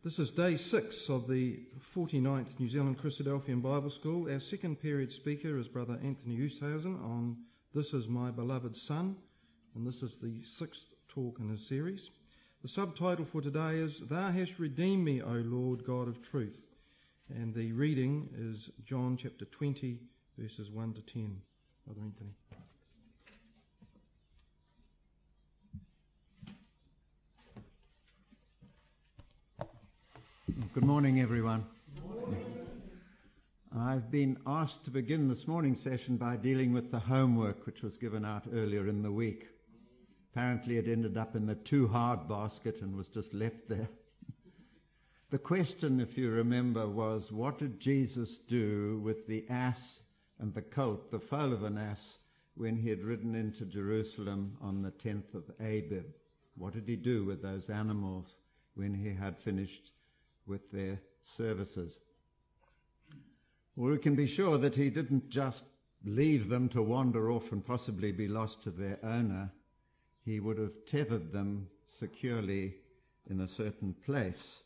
This is day 6 of the 49th New Zealand Christadelphian Bible School. Our second period speaker is Brother Anthony Oosthuizen on This Is My Beloved Son, and this is the 6th talk in his series. The subtitle for today is Thou Hast Redeemed Me, O Lord God of Truth, and the reading is John chapter 20, verses 1 to 10. Brother Anthony. Good morning, everyone. Good morning. I've been asked to begin this morning's session by dealing with the homework which was given out earlier in the week. Apparently it ended up in the too hard basket and was just left there. The question, if you remember, was what did Jesus do with the ass and the colt, the foal of an ass, when he had ridden into Jerusalem on the 10th of Abib? What did he do with those animals when he had finished with their services? Well, we can be sure that he didn't just leave them to wander off and possibly be lost to their owner. He would have tethered them securely in a certain place.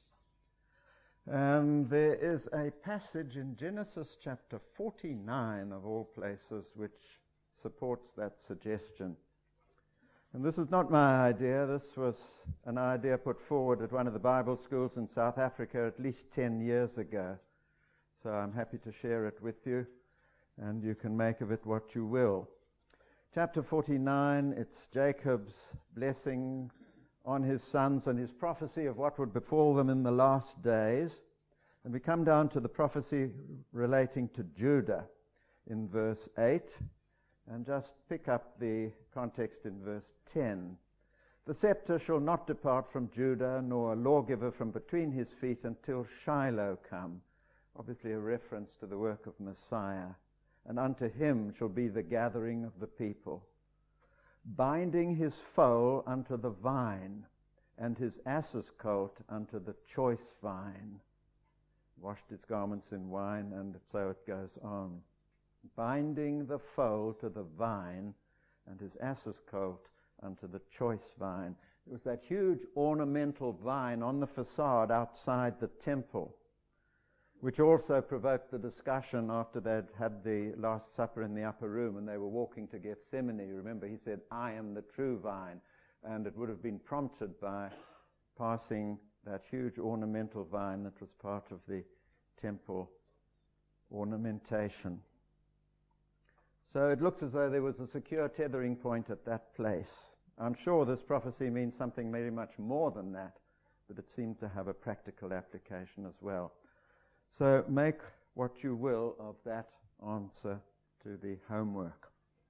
And there is a passage in Genesis chapter 49, of all places, which supports that suggestion. And this is not my idea. This was an idea put forward at one of the Bible schools in South Africa at least 10 years ago. So I'm happy to share it with you, and you can make of it what you will. Chapter 49, it's Jacob's blessing on his sons and his prophecy of what would befall them in the last days. And we come down to the prophecy relating to Judah in verse 8. And just pick up the context in verse 10. The scepter shall not depart from Judah, nor a lawgiver from between his feet until Shiloh come. Obviously a reference to the work of Messiah. And unto him shall be the gathering of the people, binding his foal unto the vine, and his ass's colt unto the choice vine. Washed his garments in wine, and so it goes on. Binding the foal to the vine, and his ass's colt unto the choice vine. It was that huge ornamental vine on the facade outside the temple, which also provoked the discussion after they'd had the Last Supper in the upper room and they were walking to Gethsemane. Remember, he said, I am the true vine. And it would have been prompted by passing that huge ornamental vine that was part of the temple ornamentation. So it looks as though there was a secure tethering point at that place. I'm sure this prophecy means something very much more than that, but it seemed to have a practical application as well. So make what you will of that answer to the homework.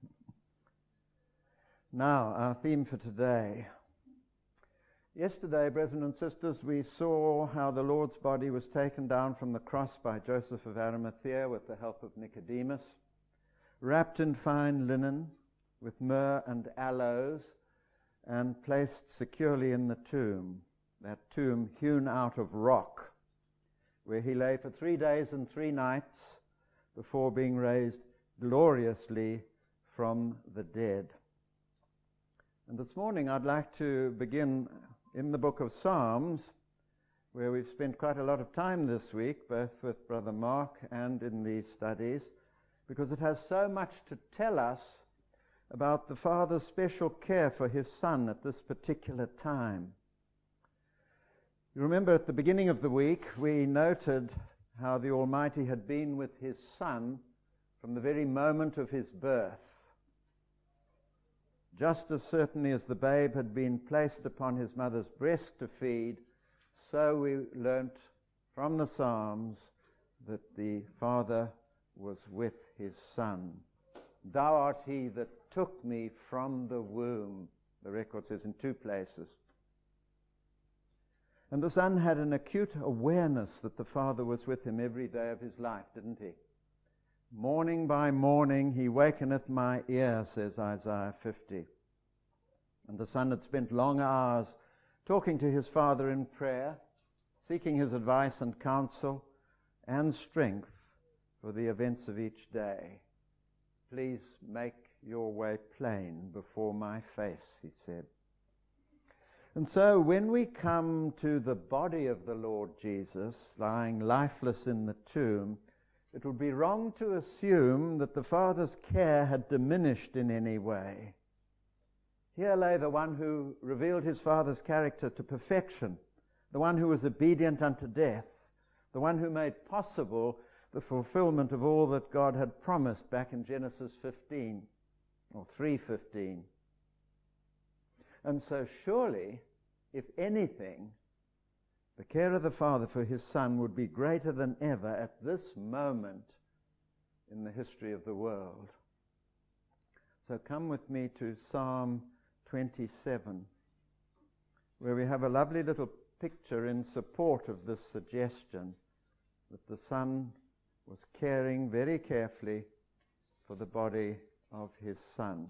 Now, our theme for today. Yesterday, brethren and sisters, we saw how the Lord's body was taken down from the cross by Joseph of Arimathea with the help of Nicodemus, wrapped in fine linen with myrrh and aloes, and placed securely in the tomb, that tomb hewn out of rock, where he lay for 3 days and 3 nights before being raised gloriously from the dead. And this morning I'd like to begin in the book of Psalms, where we've spent quite a lot of time this week, both with Brother Mark and in these studies, because it has so much to tell us about the Father's special care for his Son at this particular time. You remember at the beginning of the week we noted how the Almighty had been with his Son from the very moment of his birth. Just as certainly as the babe had been placed upon his mother's breast to feed, so we learnt from the Psalms that the Father was with his Son. Thou art he that took me from the womb, the record says in 2 places. And the Son had an acute awareness that the Father was with him every day of his life, didn't he? Morning by morning he wakeneth my ear, says Isaiah 50. And the Son had spent long hours talking to his Father in prayer, seeking his advice and counsel and strength for the events of each day. Please make your way plain before my face, he said. And so when we come to the body of the Lord Jesus lying lifeless in the tomb, it would be wrong to assume that the Father's care had diminished in any way. Here lay the one who revealed his Father's character to perfection, the one who was obedient unto death, the one who made possible the fulfillment of all that God had promised back in Genesis 15, or 3:15. And so surely, if anything, the care of the Father for his Son would be greater than ever at this moment in the history of the world. So come with me to Psalm 27, where we have a lovely little picture in support of this suggestion that the Son was caring very carefully for the body of his Son.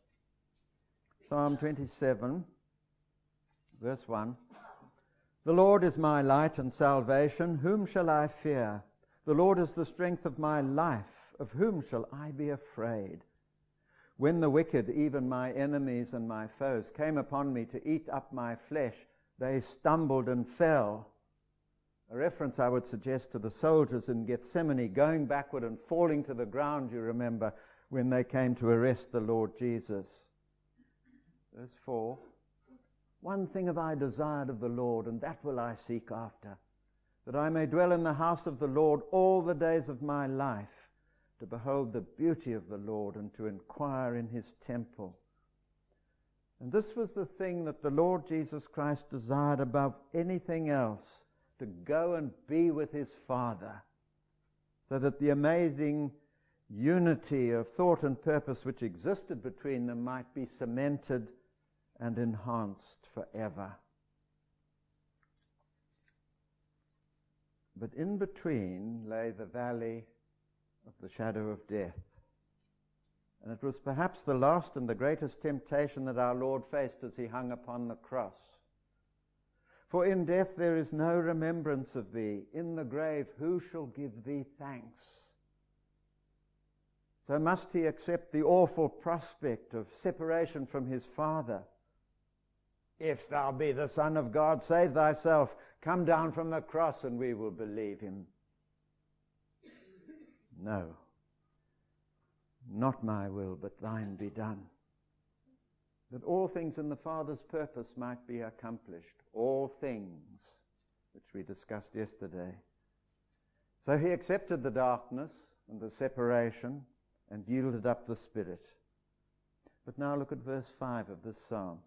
Psalm 27, verse 1. The Lord is my light and salvation. Whom shall I fear? The Lord is the strength of my life. Of whom shall I be afraid? When the wicked, even my enemies and my foes, came upon me to eat up my flesh, they stumbled and fell. A reference, I would suggest, to the soldiers in Gethsemane going backward and falling to the ground, you remember, when they came to arrest the Lord Jesus. Verse 4. One thing have I desired of the Lord, and that will I seek after, that I may dwell in the house of the Lord all the days of my life, to behold the beauty of the Lord and to inquire in his temple. And this was the thing that the Lord Jesus Christ desired above anything else, to go and be with his Father, so that the amazing unity of thought and purpose which existed between them might be cemented and enhanced forever. But in between lay the valley of the shadow of death. And it was perhaps the last and the greatest temptation that our Lord faced as he hung upon the cross. For in death there is no remembrance of thee. In the grave who shall give thee thanks? So must he accept the awful prospect of separation from his Father. If thou be the Son of God, save thyself. Come down from the cross and we will believe him. No, not my will, but thine be done. That all things in the Father's purpose might be accomplished. All things, which we discussed yesterday. So he accepted the darkness and the separation and yielded up the Spirit. But now look at verse 5 of this psalm.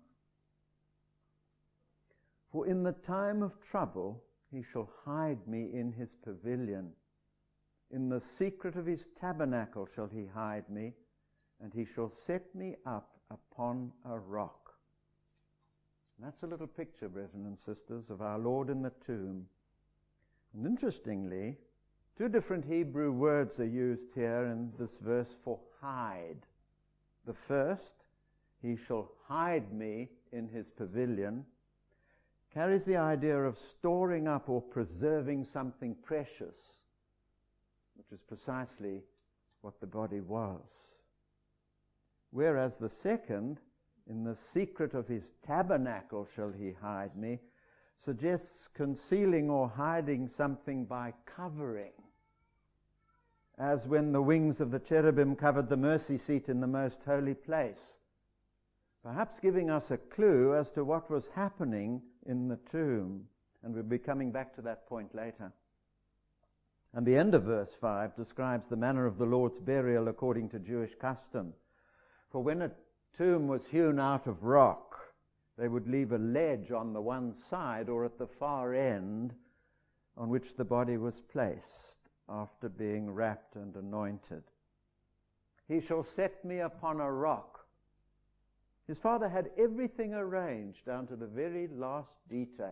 For in the time of trouble he shall hide me in his pavilion. In the secret of his tabernacle shall he hide me, and he shall set me up upon a rock. And that's a little picture, brethren and sisters, of our Lord in the tomb. And interestingly, two different Hebrew words are used here in this verse for hide. The first, he shall hide me in his pavilion, carries the idea of storing up or preserving something precious, which is precisely what the body was. Whereas the second, in the secret of his tabernacle shall he hide me, suggests concealing or hiding something by covering, as when the wings of the cherubim covered the mercy seat in the most holy place, perhaps giving us a clue as to what was happening in the tomb, and we'll be coming back to that point later. And the end of verse 5 describes the manner of the Lord's burial according to Jewish custom. For when a tomb was hewn out of rock, they would leave a ledge on the one side or at the far end on which the body was placed after being wrapped and anointed. He shall set me upon a rock. His Father had everything arranged down to the very last detail.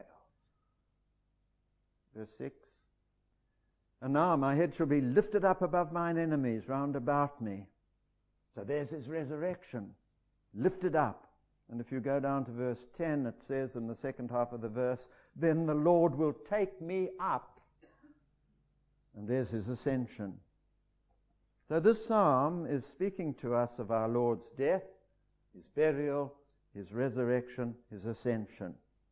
Verse 6. And now my head shall be lifted up above mine enemies round about me. So there's his resurrection, lifted up. And if you go down to verse 10, it says in the second half of the verse, then the Lord will take me up. And there's his ascension. So this psalm is speaking to us of our Lord's death, his burial, his resurrection, his ascension.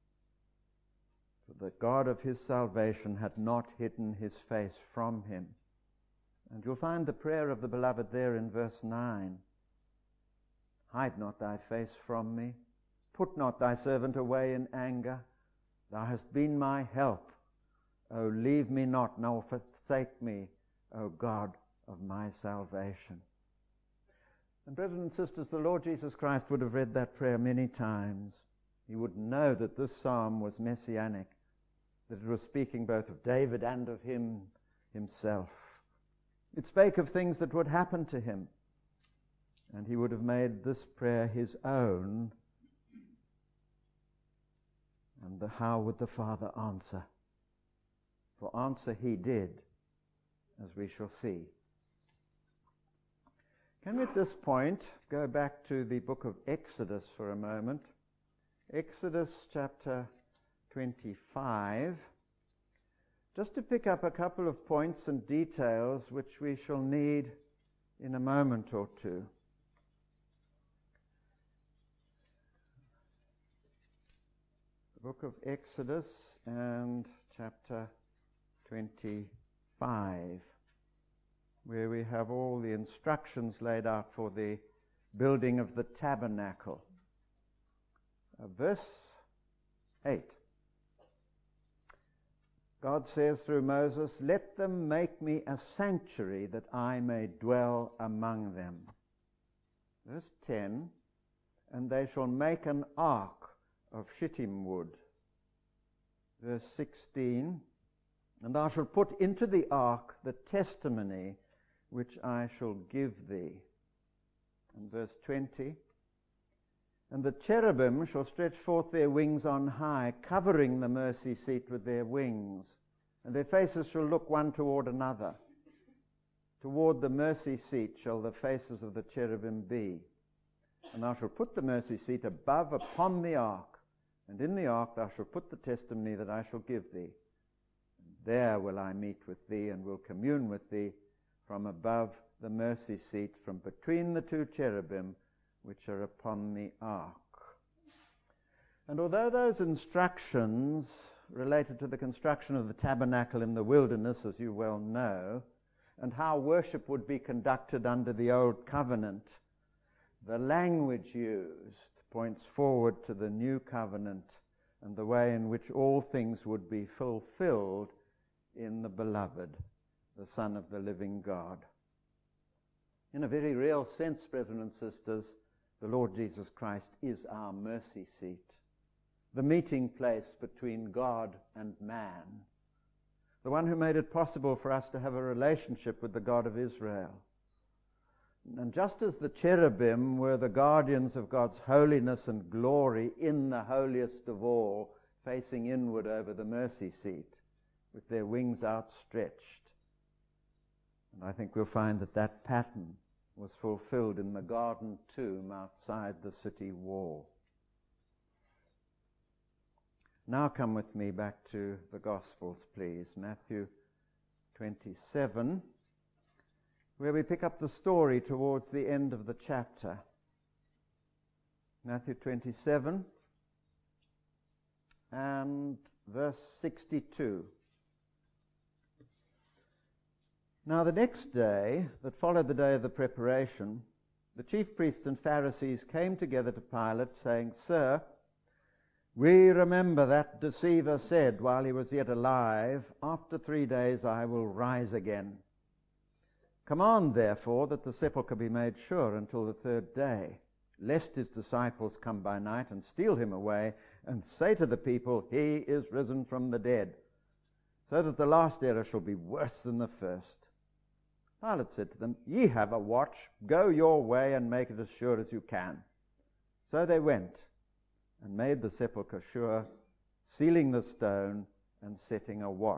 For the God of his salvation had not hidden his face from him. And you'll find the prayer of the beloved there in verse 9. Hide not thy face from me. Put not thy servant away in anger. Thou hast been my help. O leave me not, nor forsake me, O God of my salvation. And brothers and sisters, the Lord Jesus Christ would have read that prayer many times. He would know that this psalm was messianic, that it was speaking both of David and of him himself. It spake of things that would happen to him. And he would have made this prayer his own. And how would the Father answer? For answer he did, as we shall see. Can we at this point go back to the book of Exodus for a moment? Exodus chapter 25. Just to pick up a couple of points and details which we shall need in a moment or two. The book of Exodus and chapter 25, where we have all the instructions laid out for the building of the tabernacle. Verse 8. God says through Moses, let them make me a sanctuary that I may dwell among them. Verse 10. And they shall make an ark of shittim wood. Verse 16. And I shall put into the ark the testimony which I shall give thee. And verse 20. And the cherubim shall stretch forth their wings on high, covering the mercy seat with their wings. And their faces shall look one toward another. Toward the mercy seat shall the faces of the cherubim be. And I shall put the mercy seat above upon the ark. And in the ark thou shalt put the testimony that I shall give thee. And there will I meet with thee, and will commune with thee from above the mercy seat, from between the two cherubim which are upon the ark. And although those instructions related to the construction of the tabernacle in the wilderness, as you well know, and how worship would be conducted under the old covenant, the language used points forward to the new covenant and the way in which all things would be fulfilled in the beloved, the Son of the living God. In a very real sense, brethren and sisters, the Lord Jesus Christ is our mercy seat, the meeting place between God and man, the one who made it possible for us to have a relationship with the God of Israel. And just as the cherubim were the guardians of God's holiness and glory in the holiest of all, facing inward over the mercy seat, with their wings outstretched. And I think we'll find that that pattern was fulfilled in the garden tomb outside the city wall. Now come with me back to the Gospels, please. Matthew 27, where we pick up the story towards the end of the chapter. Matthew 27 and verse 62. Now the next day that followed the day of the preparation, the chief priests and Pharisees came together to Pilate, saying, Sir, we remember that deceiver said while he was yet alive, after 3 days I will rise again. Command, therefore, that the sepulchre be made sure until the 3rd day, lest his disciples come by night and steal him away, and say to the people, He is risen from the dead, so that the last error shall be worse than the first. Pilate said to them, Ye have a watch, go your way and make it as sure as you can. So they went and made the sepulchre sure, sealing the stone and setting a watch.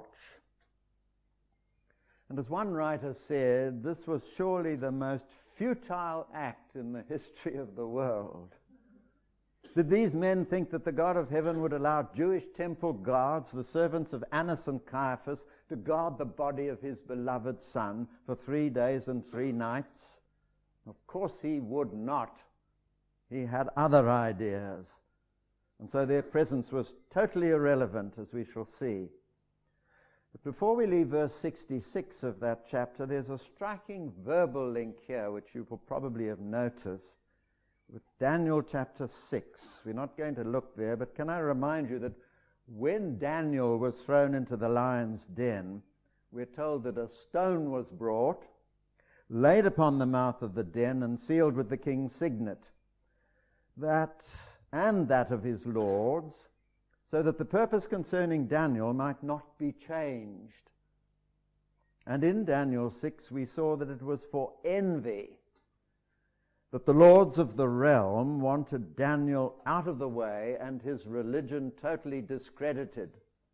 And as one writer said, this was surely the most futile act in the history of the world. Did these men think that the God of heaven would allow Jewish temple guards, the servants of Annas and Caiaphas, to guard the body of his beloved Son for 3 days and 3 nights? Of course he would not. He had other ideas. And so their presence was totally irrelevant, as we shall see. But before we leave verse 66 of that chapter, there's a striking verbal link here, which you will probably have noticed, with Daniel chapter 6. We're not going to look there, but can I remind you that when Daniel was thrown into the lion's den, we're told that a stone was brought, laid upon the mouth of the den, and sealed with the king's signet, that of his lords, so that the purpose concerning Daniel might not be changed. And in Daniel 6 we saw that it was for envy that the lords of the realm wanted Daniel out of the way and his religion totally discredited,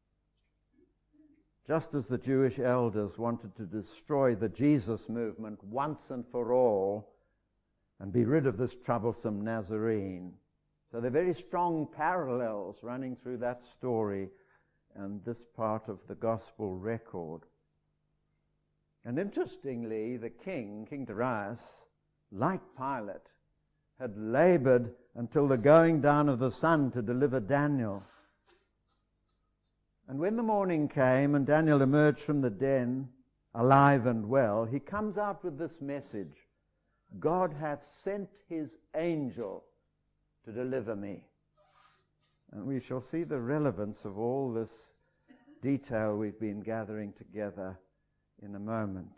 just as the Jewish elders wanted to destroy the Jesus movement once and for all and be rid of this troublesome Nazarene. So there are very strong parallels running through that story and this part of the gospel record. And interestingly, the king, King Darius, like Pilate, had labored until the going down of the sun to deliver Daniel. And when the morning came and Daniel emerged from the den, alive and well, he comes out with this message: God hath sent his angel to deliver me. And we shall see the relevance of all this detail we've been gathering together in a moment.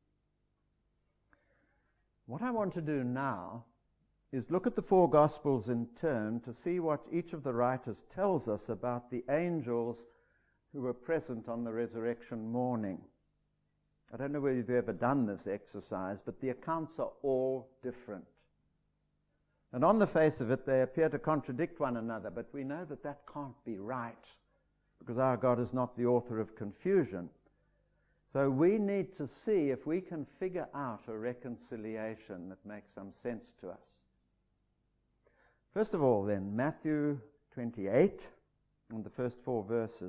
What I want to do now is look at the four Gospels in turn to see what each of the writers tells us about the angels who were present on the resurrection morning. I don't know whether you've ever done this exercise, but the accounts are all different. And on the face of it, they appear to contradict one another, but we know that that can't be right, because our God is not the author of confusion. So we need to see if we can figure out a reconciliation that makes some sense to us. First of all, then, Matthew 28 and the first 4 verses.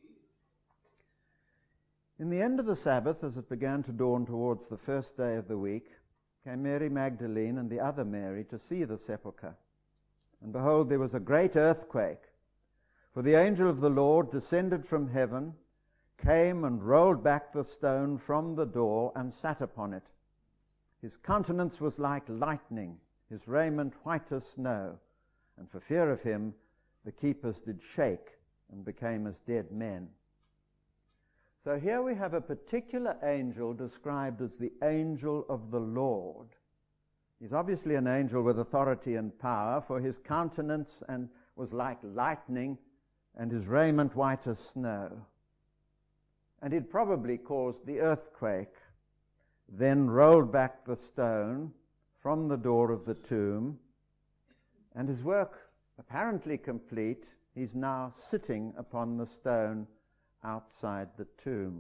In the end of the Sabbath, as it began to dawn towards the first day of the week, came Mary Magdalene and the other Mary to see the sepulchre. And behold, there was a great earthquake, for the angel of the Lord descended from heaven, came and rolled back the stone from the door and sat upon it. His countenance was like lightning, his raiment white as snow, and for fear of him the keepers did shake and became as dead men. So here we have a particular angel described as the angel of the Lord. He's obviously an angel with authority and power, for his countenance was like lightning and his raiment white as snow. And he'd probably caused the earthquake, then rolled back the stone from the door of the tomb, and his work apparently complete, he's now sitting upon the stone outside the tomb.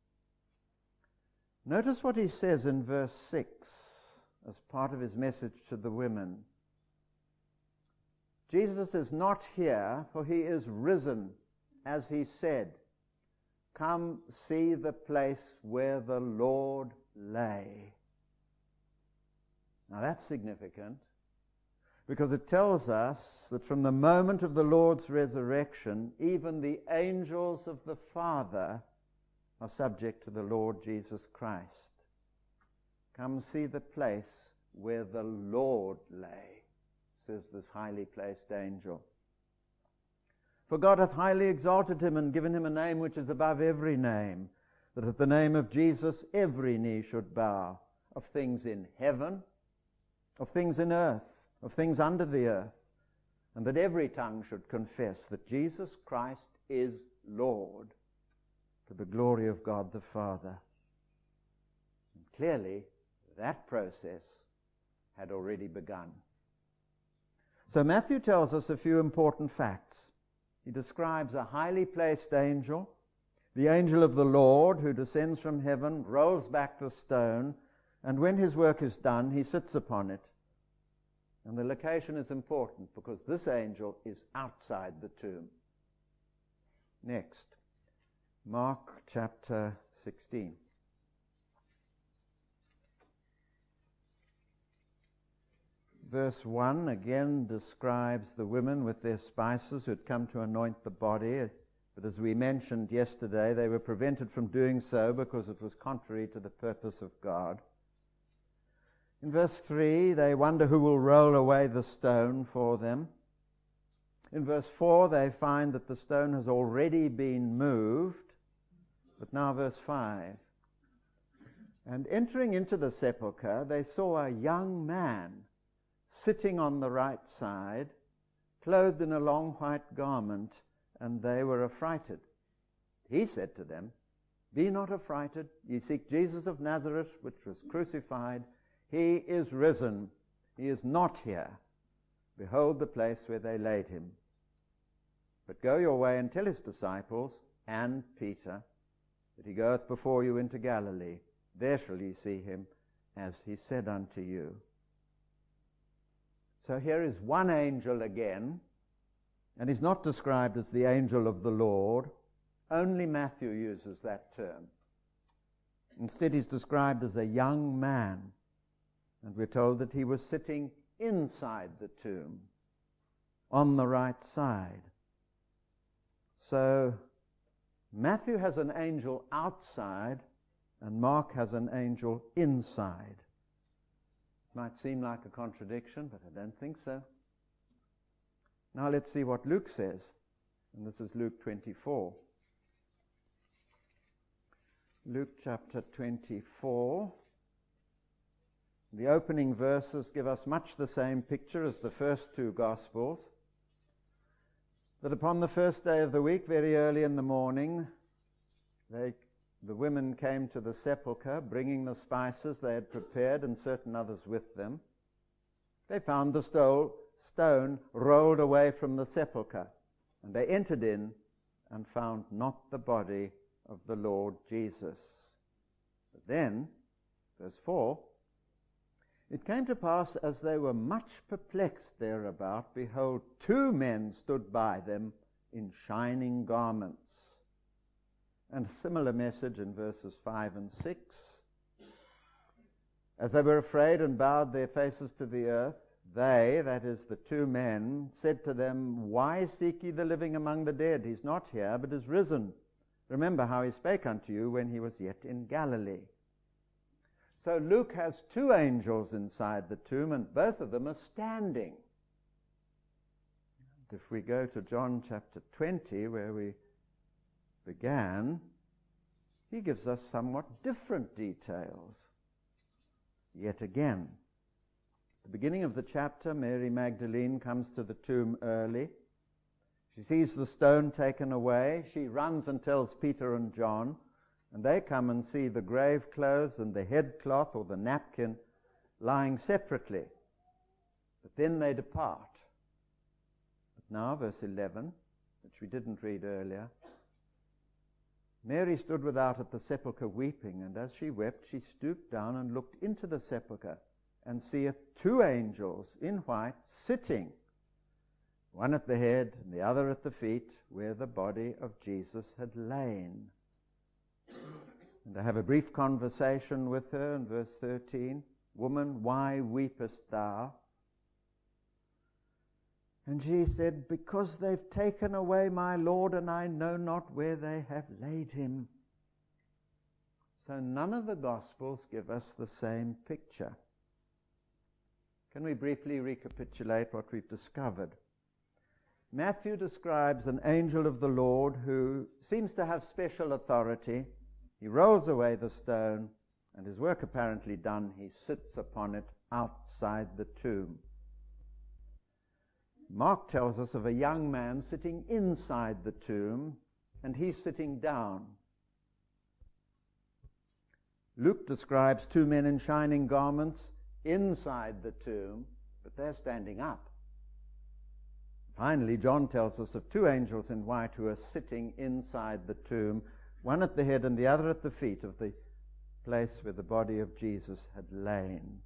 Notice what he says in verse 6 as part of his message to the women. Jesus is not here, for he is risen, as he said. Come see the place where the Lord lay. Now that's significant, because it tells us that from the moment of the Lord's resurrection, even the angels of the Father are subject to the Lord Jesus Christ. Come see the place where the Lord lay, says this highly placed angel. For God hath highly exalted him and given him a name which is above every name, that at the name of Jesus every knee should bow, of things in heaven, of things in earth, of things under the earth, and that every tongue should confess that Jesus Christ is Lord, to the glory of God the Father. And clearly, that process had already begun. So Matthew tells us a few important facts. He describes a highly placed angel, the angel of the Lord, who descends from heaven, rolls back the stone, and when his work is done, he sits upon it. And the location is important because this angel is outside the tomb. Next, Mark chapter 16. Verse 1 again describes the women with their spices who had come to anoint the body. But as we mentioned yesterday, they were prevented from doing so because it was contrary to the purpose of God. In verse 3, they wonder who will roll away the stone for them. In verse 4, they find that the stone has already been moved. But now verse 5. And entering into the sepulchre, they saw a young man sitting on the right side, clothed in a long white garment, and they were affrighted. He said to them, "Be not affrighted. Ye seek Jesus of Nazareth, which was crucified. He is risen. He is not here. Behold the place where they laid him. But go your way and tell his disciples and Peter that he goeth before you into Galilee. There shall ye see him, as he said unto you." So here is one angel again, and he's not described as the angel of the Lord. Only Matthew uses that term. Instead, he's described as a young man, and we're told that he was sitting inside the tomb, on the right side. So Matthew has an angel outside, and Mark has an angel inside. Might seem like a contradiction, but I don't think so. Now let's see what Luke says. And this is Luke 24. Luke chapter 24. The opening verses give us much the same picture as the first two Gospels. That upon the first day of the week, very early in the morning, the women came to the sepulchre, bringing the spices they had prepared and certain others with them. They found the stone rolled away from the sepulchre, and they entered in and found not the body of the Lord Jesus. But then, verse 4, it came to pass as they were much perplexed thereabout, behold, two men stood by them in shining garments. And a similar message in verses 5 and 6. As they were afraid and bowed their faces to the earth, they, that is the two men, said to them, "Why seek ye the living among the dead? He's not here, but is risen. Remember how he spake unto you when he was yet in Galilee." So Luke has two angels inside the tomb, and both of them are standing. If we go to John chapter 20, where we began, he gives us somewhat different details. Yet again, at the beginning of the chapter, Mary Magdalene comes to the tomb early. She sees the stone taken away. She runs and tells Peter and John, and they come and see the grave clothes and the headcloth or the napkin lying separately. But then they depart. But now, verse 11, which we didn't read earlier, Mary stood without at the sepulchre weeping, and as she wept, she stooped down and looked into the sepulchre, and seeth two angels in white sitting, one at the head and the other at the feet, where the body of Jesus had lain. And I have a brief conversation with her in verse 13. "Woman, why weepest thou?" And she said, "Because they've taken away my Lord, and I know not where they have laid him." So none of the Gospels give us the same picture. Can we briefly recapitulate what we've discovered? Matthew describes an angel of the Lord who seems to have special authority. He rolls away the stone, and his work apparently done, he sits upon it outside the tomb. Mark tells us of a young man sitting inside the tomb, and he's sitting down. Luke describes two men in shining garments inside the tomb, but they're standing up. Finally, John tells us of two angels in white who are sitting inside the tomb, one at the head and the other at the feet of the place where the body of Jesus had lain.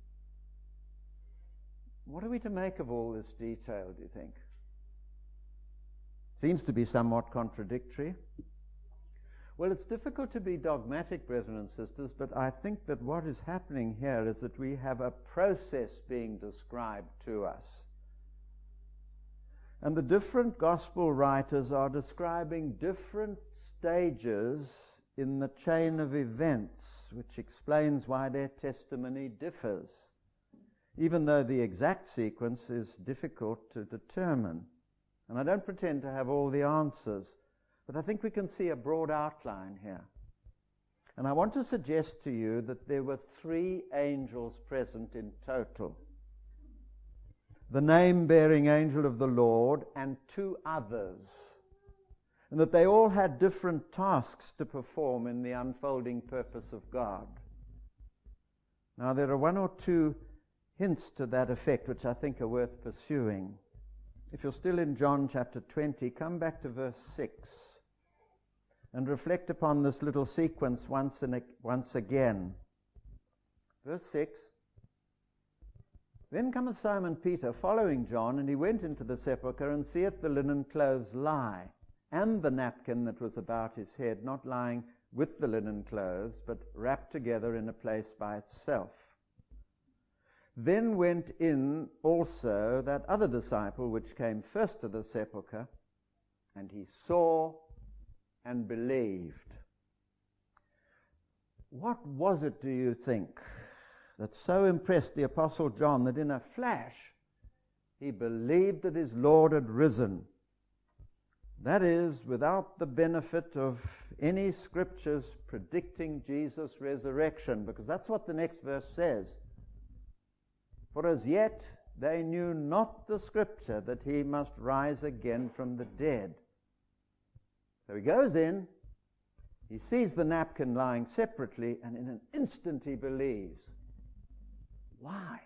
What are we to make of all this detail, do you think? Seems to be somewhat contradictory. Well, it's difficult to be dogmatic, brethren and sisters, but I think that what is happening here is that we have a process being described to us. And the different gospel writers are describing different stages in the chain of events, which explains why their testimony differs, even though the exact sequence is difficult to determine. And I don't pretend to have all the answers, but I think we can see a broad outline here. And I want to suggest to you that there were 3 angels present in total. The name-bearing angel of the Lord and 2 others. And that they all had different tasks to perform in the unfolding purpose of God. Now there are 1 or 2 hints to that effect which I think are worth pursuing. If you're still in John chapter 20, come back to verse 6 and reflect upon this little sequence once again. Verse 6. Then cometh Simon Peter, following John, and he went into the sepulchre, and seeth the linen clothes lie, and the napkin that was about his head, not lying with the linen clothes, but wrapped together in a place by itself. Then went in also that other disciple which came first to the sepulchre, and he saw and believed. What was it, do you think, that so impressed the Apostle John that in a flash he believed that his Lord had risen? That is, without the benefit of any scriptures predicting Jesus' resurrection, because that's what the next verse says. For as yet they knew not the scripture that he must rise again from the dead. So he goes in, he sees the napkin lying separately, and in an instant he believes. Why?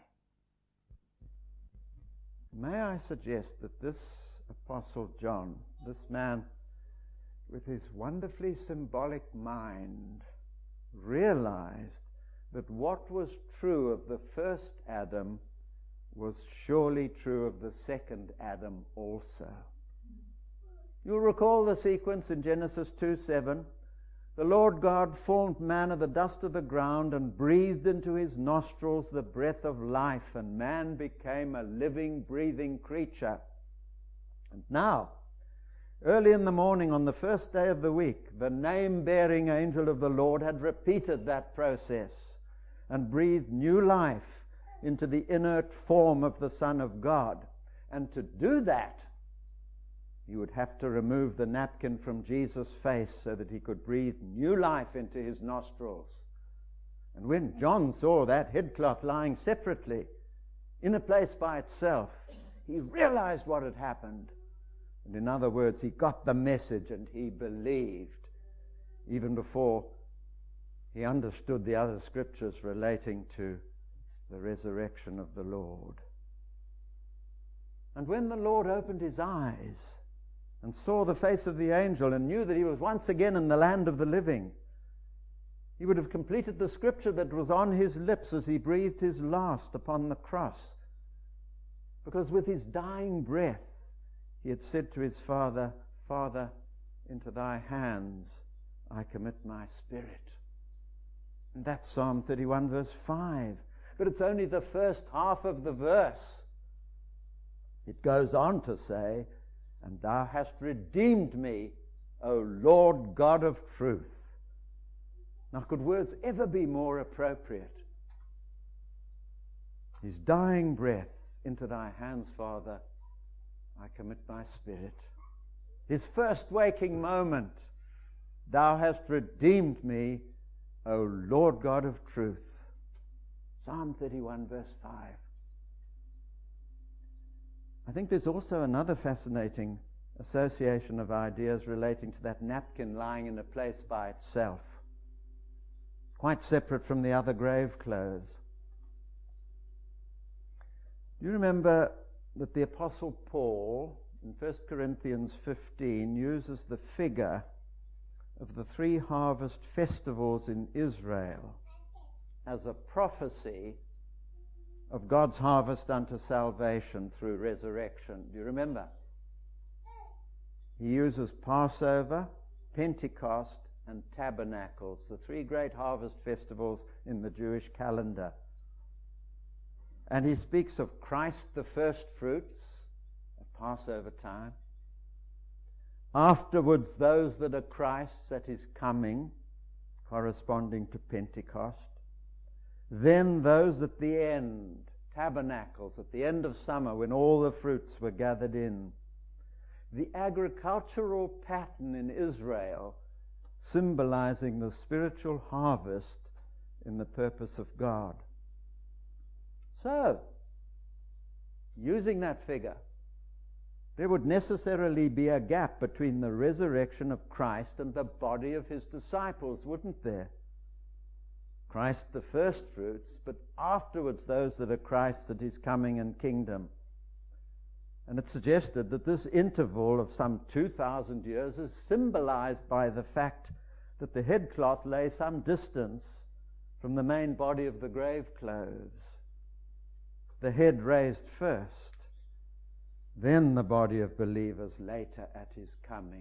May I suggest that this Apostle John, this man with his wonderfully symbolic mind, realized that what was true of the first Adam was surely true of the second Adam also. You'll recall the sequence in Genesis 2:7. The Lord God formed man of the dust of the ground and breathed into his nostrils the breath of life, and man became a living, breathing creature. And now, early in the morning on the first day of the week, the name-bearing angel of the Lord had repeated that process and breathed new life into the inert form of the Son of God. And to do that, you would have to remove the napkin from Jesus' face so that he could breathe new life into his nostrils. And when John saw that headcloth lying separately in a place by itself, he realized what had happened. And in other words, he got the message and he believed, even before he understood the other scriptures relating to the resurrection of the Lord. And when the Lord opened his eyes and saw the face of the angel and knew that he was once again in the land of the living, he would have completed the scripture that was on his lips as he breathed his last upon the cross. Because with his dying breath, he had said to his Father, Father, into thy hands I commit my spirit. And that's Psalm 31 verse 5. But it's only the first half of the verse. It goes on to say, and thou hast redeemed me, O Lord God of truth. Now, could words ever be more appropriate? His dying breath, into thy hands, Father, I commit my spirit. His first waking moment, thou hast redeemed me, O Lord God of truth. Psalm 31 verse 5. I think there's also another fascinating association of ideas relating to that napkin lying in a place by itself, quite separate from the other grave clothes. Do you remember that the Apostle Paul in 1 Corinthians 15 uses the figure of the 3 harvest festivals in Israel as a prophecy of God's harvest unto salvation through resurrection? Do you remember? He uses Passover, Pentecost, and Tabernacles, the three great harvest festivals in the Jewish calendar. And he speaks of Christ the first fruits at Passover time. Afterwards, those that are Christ's at his coming, corresponding to Pentecost. Then those at the end, Tabernacles, at the end of summer when all the fruits were gathered in. The agricultural pattern in Israel symbolizing the spiritual harvest in the purpose of God. So, using that figure, there would necessarily be a gap between the resurrection of Christ and the body of his disciples, wouldn't there? Christ the first fruits, but afterwards those that are Christ's at his coming and kingdom. And it suggested that this interval of some 2,000 years is symbolized by the fact that the headcloth lay some distance from the main body of the grave clothes. The head raised first, then the body of believers later at his coming.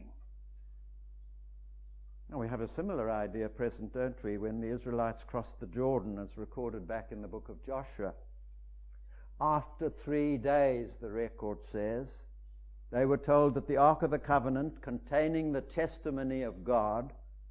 Now we have a similar idea present, don't we, when the Israelites crossed the Jordan, as recorded back in the book of Joshua. After 3 days, the record says, they were told that the Ark of the Covenant, containing the testimony of God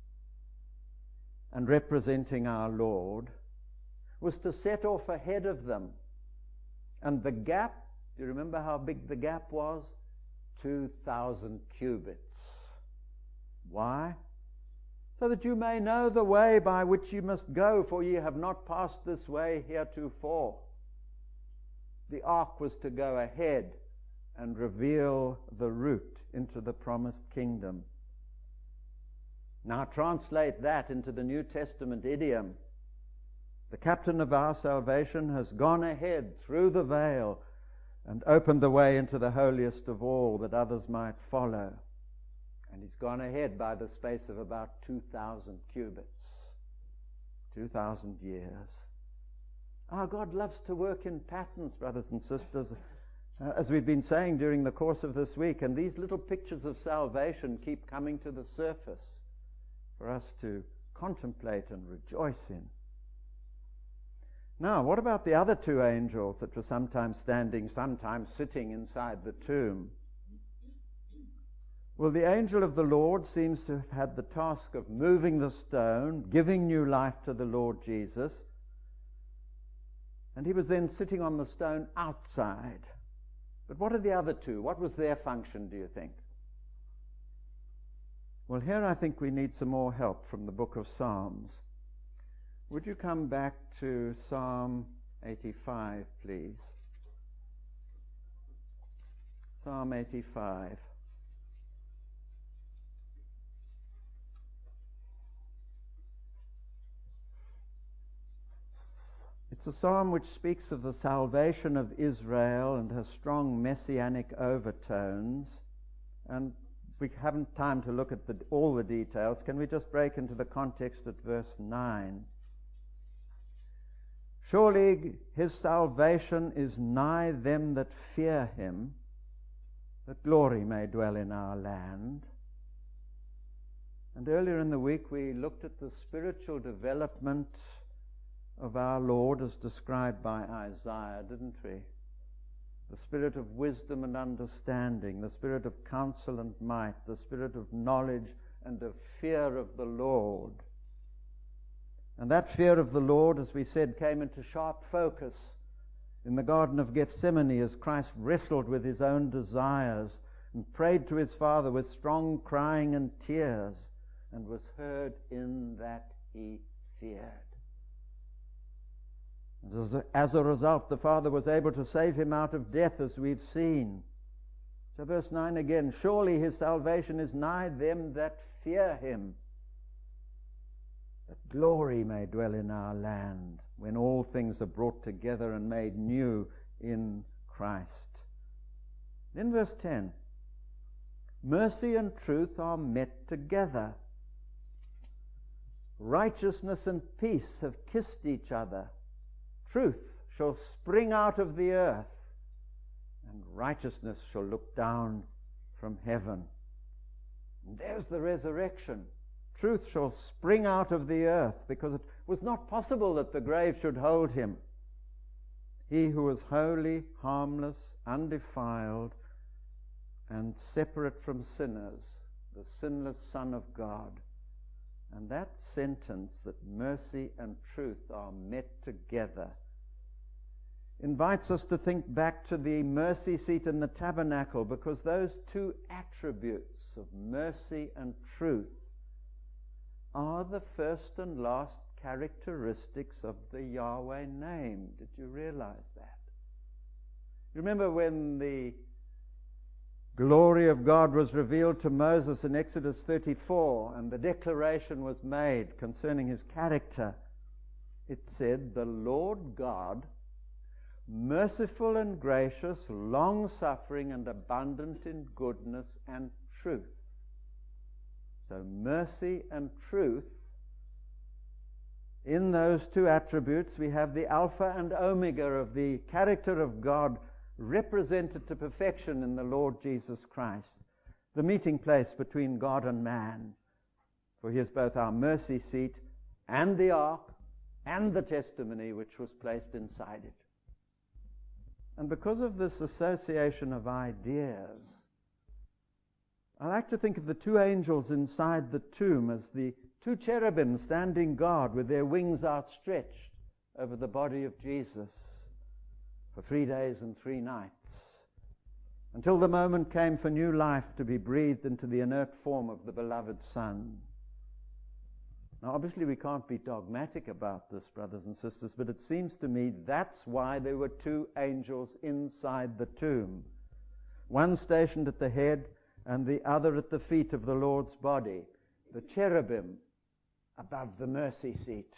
and representing our Lord, was to set off ahead of them. And the gap, do you remember how big the gap was? 2,000 cubits. Why? So that you may know the way by which you must go, for ye have not passed this way heretofore. The ark was to go ahead and reveal the route into the promised kingdom. Now translate that into the New Testament idiom. The captain of our salvation has gone ahead through the veil and opened the way into the holiest of all that others might follow. And he's gone ahead by the space of about 2,000 cubits. 2,000 years. Our God loves to work in patterns, brothers and sisters, as we've been saying during the course of this week. And these little pictures of salvation keep coming to the surface for us to contemplate and rejoice in. Now, what about the other two angels that were sometimes standing, sometimes sitting inside the tomb? Well, the angel of the Lord seems to have had the task of moving the stone, giving new life to the Lord Jesus. And he was then sitting on the stone outside. But what are the other two? What was their function, do you think? Well, here I think we need some more help from the book of Psalms. Would you come back to Psalm 85, please? Psalm 85. It's a psalm which speaks of the salvation of Israel and has strong messianic overtones. And we haven't time to look at all the details. Can we just break into the context at verse 9? Surely his salvation is nigh them that fear him, that glory may dwell in our land. And earlier in the week we looked at the spiritual development of our Lord as described by Isaiah, didn't we? The spirit of wisdom and understanding, the spirit of counsel and might, the spirit of knowledge and of fear of the Lord. And that fear of the Lord, as we said, came into sharp focus in the Garden of Gethsemane as Christ wrestled with his own desires and prayed to his Father with strong crying and tears, and was heard in that he feared. As a result, the Father was able to save him out of death, as we've seen. So verse 9 again, surely his salvation is nigh them that fear him, that glory may dwell in our land, when all things are brought together and made new in Christ. Then verse 10, mercy and truth are met together. Righteousness and peace have kissed each other. Truth shall spring out of the earth, and righteousness shall look down from heaven. And there's the resurrection. truth shall spring out of the earth, because it was not possible that the grave should hold him. He who was holy, harmless, undefiled, and separate from sinners, the sinless Son of God. And that sentence, that mercy and truth are met together, invites us to think back to the mercy seat in the tabernacle, because those two attributes of mercy and truth are the first and last characteristics of the Yahweh name. Did you realize that? You remember when the glory of God was revealed to Moses in Exodus 34, and the declaration was made concerning his character. It said, "The Lord God, merciful and gracious, long-suffering and abundant in goodness and truth." So mercy and truth, in those two attributes we have the Alpha and Omega of the character of God represented to perfection in the Lord Jesus Christ, the meeting place between God and man. For he is both our mercy seat and the ark and the testimony which was placed inside it. And because of this association of ideas, I like to think of the two angels inside the tomb as the two cherubim standing guard with their wings outstretched over the body of Jesus for 3 days and 3 nights, until the moment came for new life to be breathed into the inert form of the beloved Son. Now, obviously we can't be dogmatic about this, brothers and sisters, but it seems to me that's why there were two angels inside the tomb, one stationed at the head and the other at the feet of the Lord's body, the cherubim above the mercy seat.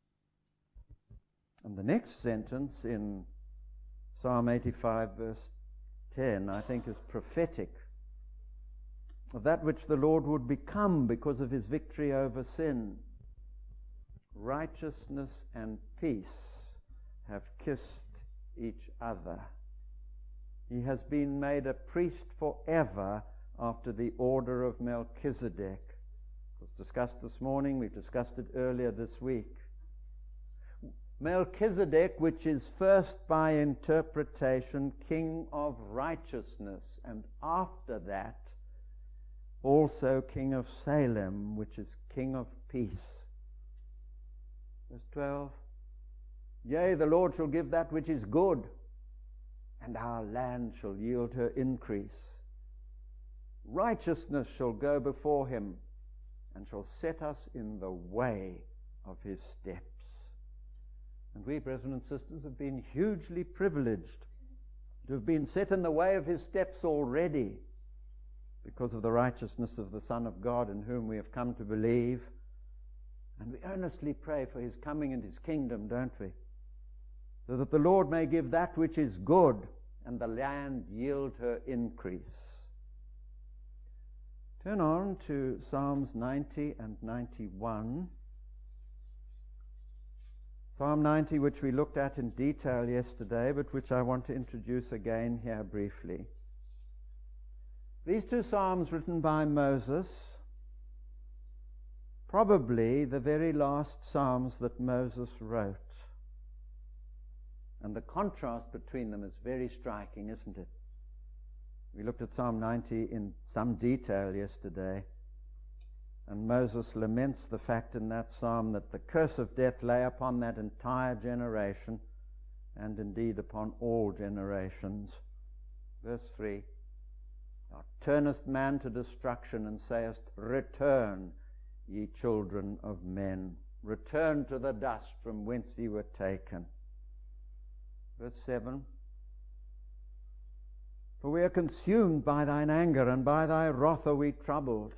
And the next sentence in Psalm 85 verse 10, I think, is prophetic of that which the Lord would become because of his victory over sin. Righteousness and peace have kissed each other. He has been made a priest forever after the order of Melchizedek. It was discussed this morning, we've discussed it earlier this week. Melchizedek, which is first by interpretation king of righteousness, and after that also king of Salem, which is king of peace. Verse 12, "Yea, the Lord shall give that which is good, and our land shall yield her increase. Righteousness shall go before him, and shall set us in the way of his steps." And we, brethren and sisters, have been hugely privileged to have been set in the way of his steps already, because of the righteousness of the Son of God in whom we have come to believe. And we earnestly pray for his coming and his kingdom, don't we? So that the Lord may give that which is good, and the land yield her increase. Turn on to Psalms 90 and 91. Psalm 90, which we looked at in detail yesterday, but which I want to introduce again here briefly. These two psalms written by Moses, probably the very last psalms that Moses wrote. And the contrast between them is very striking, isn't it? We looked at Psalm 90 in some detail yesterday, and Moses laments the fact in that psalm that the curse of death lay upon that entire generation, and indeed upon all generations. Verse 3, "Thou turnest man to destruction, and sayest, Return, ye children of men. Return to the dust from whence ye were taken." Verse 7, "For we are consumed by thine anger, and by thy wrath are we troubled.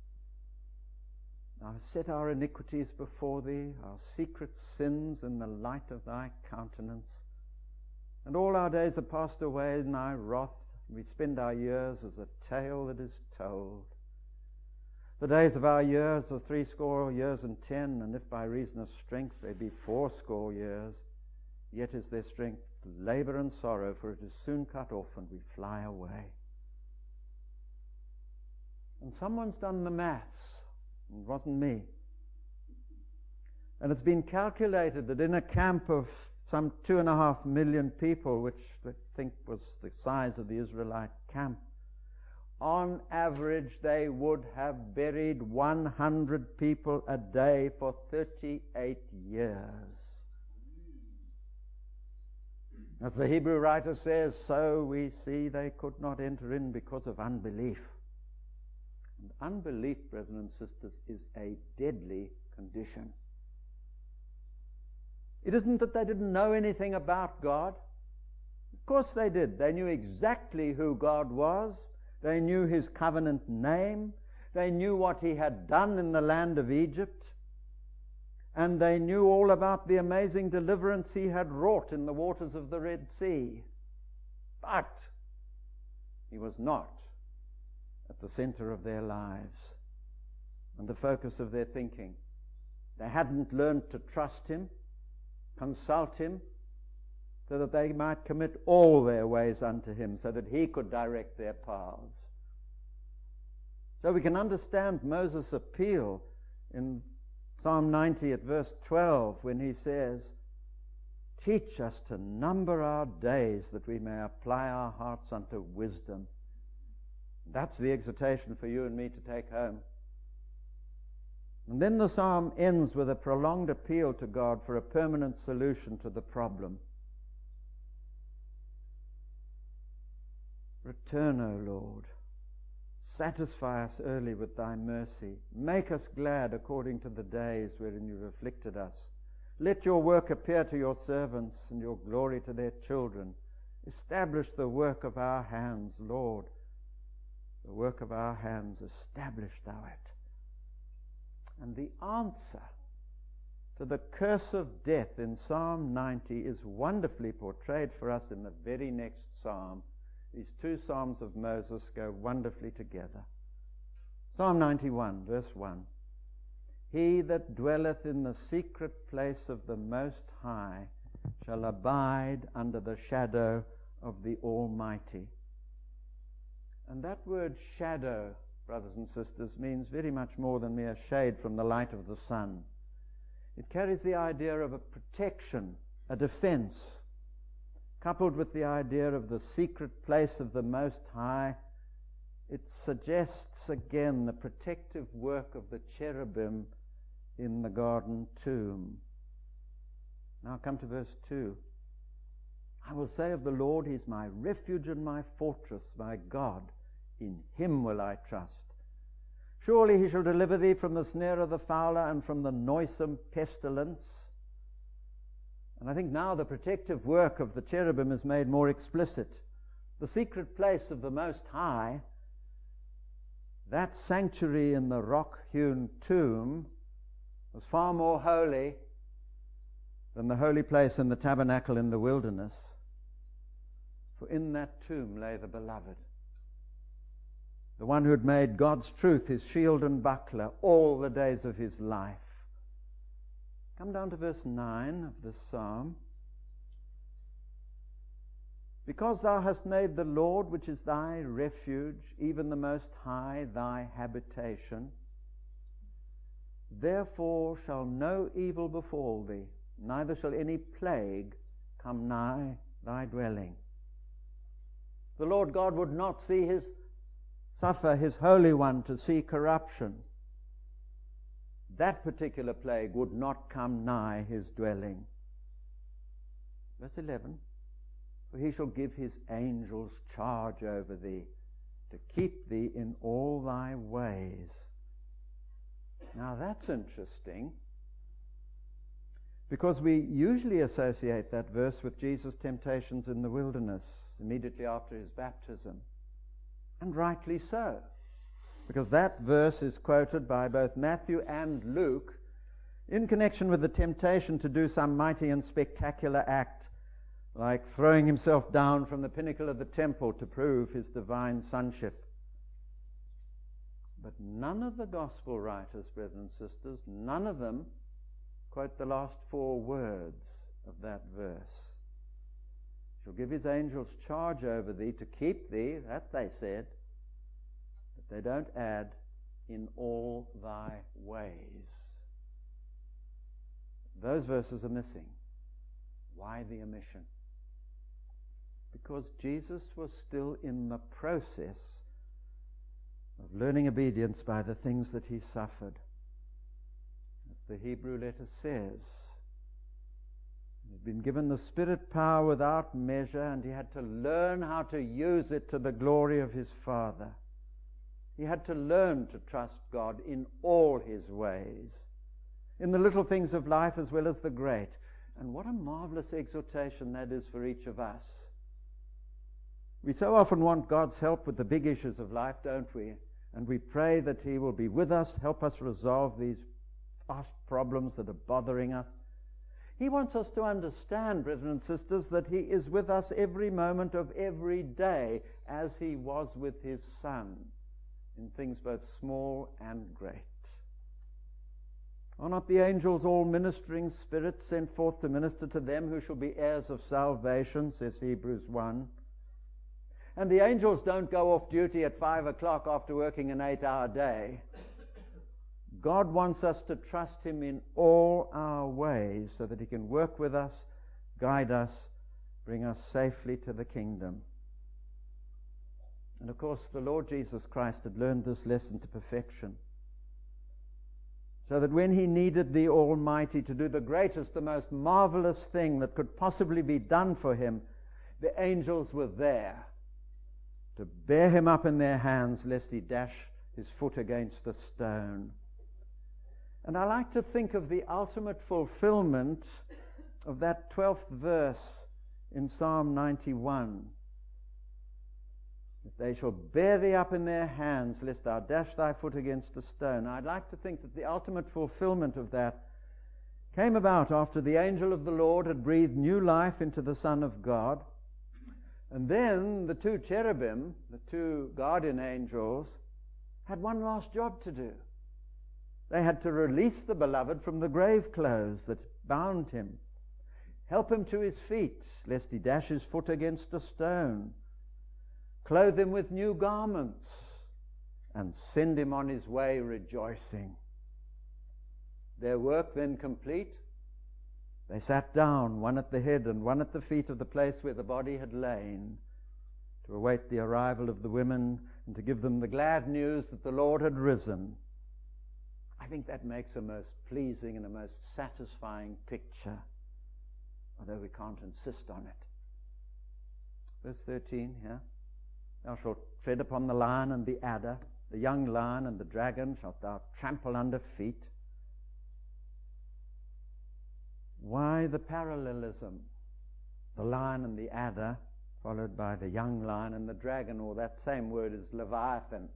Thou hast set our iniquities before thee, our secret sins in the light of thy countenance. And all our days are passed away in thy wrath. We spend our years as a tale that is told. The days of our years are 80 years and 10, and if by reason of strength they be 80 years, yet is their strength labor and sorrow, for it is soon cut off, and we fly away." And someone's done the maths. It wasn't me. And it's been calculated that in a camp of some 2.5 million people, which I think was the size of the Israelite camp, on average they would have buried 100 people a day for 38 years. As the Hebrew writer says, so we see they could not enter in because of unbelief. And unbelief, brethren and sisters, is a deadly condition. It isn't that they didn't know anything about God. Of course they did. They knew exactly who God was. They knew his covenant name. They knew what he had done in the land of Egypt. And they knew all about the amazing deliverance he had wrought in the waters of the Red Sea. But he was not at the center of their lives and the focus of their thinking. They hadn't learned to trust him, consult him, so that they might commit all their ways unto him, so that he could direct their paths. So we can understand Moses' appeal in Psalm 90 at verse 12 when he says, teach us to number our days that we may apply our hearts unto wisdom. That's the exhortation for you and me to take home. And then the psalm ends with a prolonged appeal to God for a permanent solution to the problem. Return, O Lord. Satisfy us early with thy mercy. Make us glad according to the days wherein you have afflicted us. Let your work appear to your servants and your glory to their children. Establish the work of our hands, Lord. The work of our hands, establish thou it. And the answer to the curse of death in Psalm 90 is wonderfully portrayed for us in the very next psalm. These two psalms of Moses go wonderfully together. Psalm 91, verse 1. He that dwelleth in the secret place of the Most High shall abide under the shadow of the Almighty. And that word shadow, brothers and sisters, means very much more than mere shade from the light of the sun. It carries the idea of a protection, a defense, coupled with the idea of the secret place of the Most High. It suggests again the protective work of the cherubim in the garden tomb. Now come to verse 2. I will say of the Lord, he is my refuge and my fortress, my God. In him will I trust. Surely he shall deliver thee from the snare of the fowler and from the noisome pestilence. And I think now the protective work of the cherubim is made more explicit. The secret place of the Most High, that sanctuary in the rock-hewn tomb, was far more holy than the holy place in the tabernacle in the wilderness. For in that tomb lay the beloved, the one who had made God's truth his shield and buckler all the days of his life. Come down to verse 9 of this psalm. Because thou hast made the Lord, which is thy refuge, even the Most High, thy habitation, therefore shall no evil befall thee, neither shall any plague come nigh thy dwelling. The Lord God would not suffer his Holy One to see corruption. That particular plague would not come nigh his dwelling. Verse 11, for he shall give his angels charge over thee, to keep thee in all thy ways. Now that's interesting, because we usually associate that verse with Jesus' temptations in the wilderness immediately after his baptism. And rightly so, because that verse is quoted by both Matthew and Luke in connection with the temptation to do some mighty and spectacular act, like throwing himself down from the pinnacle of the temple to prove his divine sonship. But none of the gospel writers, brethren and sisters, none of them quote the last four words of that verse. Shall give his angels charge over thee to keep thee, that they said, but they don't add, in all thy Those verses are missing. Why the omission? Because Jesus was still in the process of learning obedience by the things that he suffered. As the Hebrew letter says, he'd been given the Spirit power without measure, and he had to learn how to use it to the glory of his Father. He had to learn to trust God in all his ways, in the little things of life as well as the great. And what a marvelous exhortation that is for each of us. We so often want God's help with the big issues of life, don't we? And we pray that he will be with us, help us resolve these vast problems that are bothering us. He wants us to understand, brethren and sisters, that he is with us every moment of every day, as he was with his Son, in things both small and great. Are not the angels all ministering spirits sent forth to minister to them who shall be heirs of salvation, says Hebrews 1. And the angels don't go off duty at 5 o'clock after working an 8-hour day. God wants us to trust him in all our ways so that he can work with us, guide us, bring us safely to the kingdom. And of course, the Lord Jesus Christ had learned this lesson to perfection, so that when he needed the Almighty to do the greatest, the most marvelous thing that could possibly be done for him, the angels were there to bear him up in their hands lest he dash his foot against a stone. And I like to think of the ultimate fulfillment of that 12th verse in Psalm 91. That they shall bear thee up in their hands, lest thou dash thy foot against a stone. I'd like to think that the ultimate fulfillment of that came about after the angel of the Lord had breathed new life into the Son of God. And then the two cherubim, the two guardian angels, had one last job to do. They had to release the beloved from the grave clothes that bound him, help him to his feet, lest he dash his foot against a stone, clothe him with new garments, and send him on his way rejoicing. Their work then complete, they sat down, one at the head and one at the feet of the place where the body had lain, to await the arrival of the women and to give them the glad news that the Lord had risen. I think that makes a most pleasing and a most satisfying picture, although we can't insist on it. Verse 13 here. Thou shalt tread upon the lion and the adder, the young lion and the dragon shalt thou trample under feet. Why the parallelism? The lion and the adder, followed by the young lion and the dragon, or that same word is Leviathan.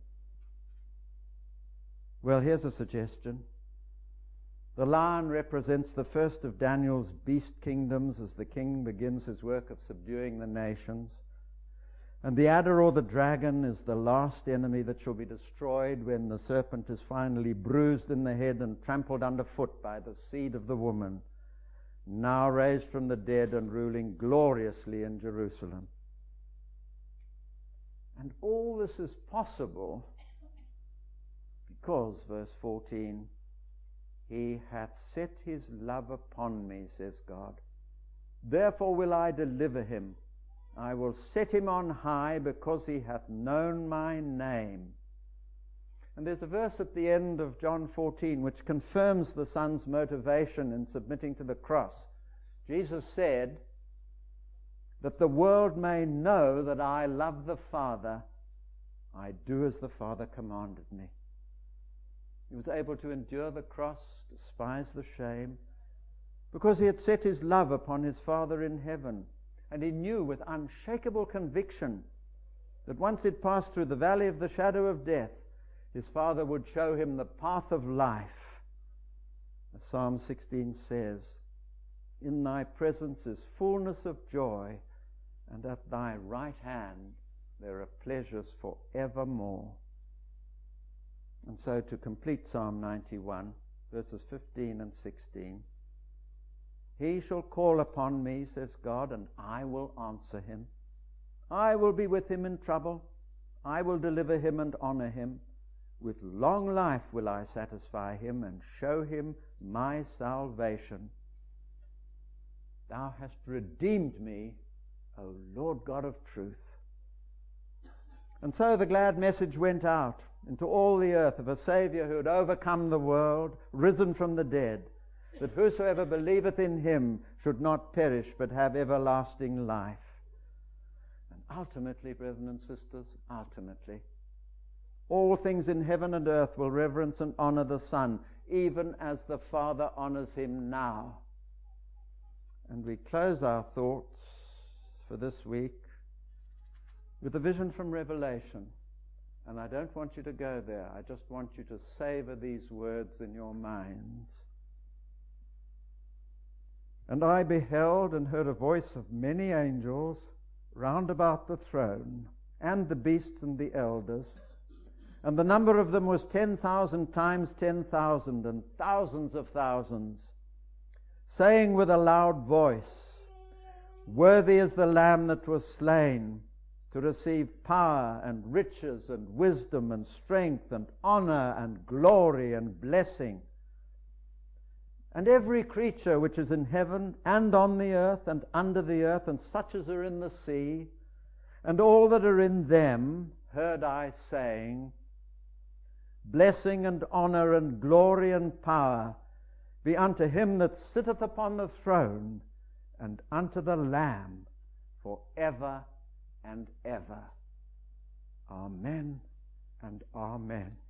Well, here's a suggestion. The lion represents the first of Daniel's beast kingdoms as the king begins his work of subduing the nations. And the adder or the dragon is the last enemy that shall be destroyed when the serpent is finally bruised in the head and trampled underfoot by the seed of the woman, now raised from the dead and ruling gloriously in Jerusalem. And all this is possible because, verse 14, he hath set his love upon me, says God. Therefore will I deliver him. I will set him on high because he hath known my name. And there's a verse at the end of John 14 which confirms the Son's motivation in submitting to the cross. Jesus said that the world may know that I love the Father. I do as the Father commanded me. He was able to endure the cross, despise the shame, because he had set his love upon his Father in heaven. And he knew with unshakable conviction that once he'd passed through the valley of the shadow of death, his Father would show him the path of life. As Psalm 16 says, in thy presence is fullness of joy, and at thy right hand there are pleasures for evermore. And so to complete Psalm 91, verses 15 and 16, he shall call upon me, says God, and I will answer him. I will be with him in trouble. I will deliver him and honor him. With long life will I satisfy him and show him my salvation. Thou hast redeemed me, O Lord God of truth. And so the glad message went out into all the earth of a Saviour who had overcome the world, risen from the dead, that whosoever believeth in him should not perish but have everlasting life. And ultimately, brethren and sisters, ultimately, all things in heaven and earth will reverence and honor the Son, even as the Father honors him now. And we close our thoughts for this week with a vision from Revelation. And I don't want you to go there. I just want you to savor these words in your minds. And I beheld and heard a voice of many angels round about the throne, and the beasts and the elders. And the number of them was 10,000 times 10,000, and thousands of thousands, saying with a loud voice, Worthy is the Lamb that was slain, to receive power and riches and wisdom and strength and honor and glory and blessing. And every creature which is in heaven and on the earth and under the earth, and such as are in the sea, and all that are in them, heard I saying, Blessing and honor and glory and power be unto him that sitteth upon the throne, and unto the Lamb, for ever and ever. Amen and amen.